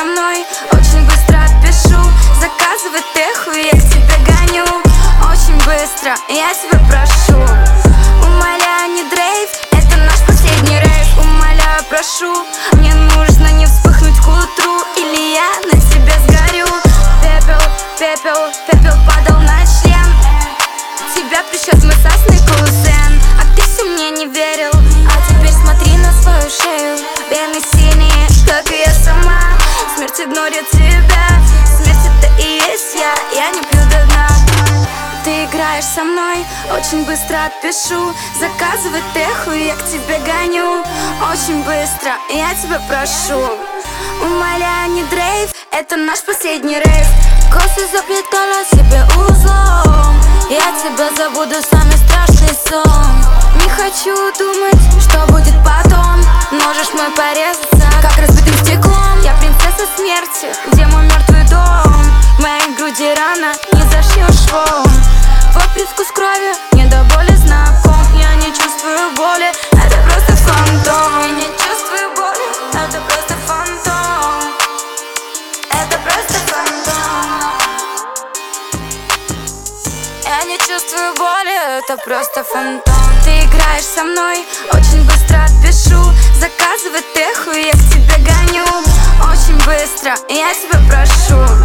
мной, очень быстро отпишу. Заказывай теху, я к тебе гоню. Очень быстро, я тебя прошу. Умоляю, не дрейф, это наш последний рейв. Умоляю, прошу, мне нужно не вспыхнуть к утру, или я на тебя сгорю. Пепел, пепел, пепел падал на член. Тебя прищет мой сосный кузен. А ты все мне не верил, а теперь смотри на свою шею. Вены синие, как и я сама. Смерть игнорит тебя, смерть это и есть я не пью до дна. Ты играешь со мной, очень быстро отпишу. Заказывай теху, я к тебе гоню. Очень быстро, я тебя прошу. Умоляю, не дрейф, это наш последний рейв. Косы заплетала себе узлом. Я тебя забуду, самый страшный сон. Не хочу думать, что будет потом. Можешь мой порезаться, как разбитым стеклом. Я принцесса смерти, где мой мертвый дом? В моей груди рана, не зашьешь швом. Твой привкус крови мне до боли знаком. Я не чувствую боли, это просто фантом. Я не чувствую боли, это просто фантом. Это просто фантом. Я не чувствую боли, это просто фантом. Ты играешь со мной, очень быстро отпишу. Заказывай теху, я к тебе гоню. Очень быстро, я тебя прошу.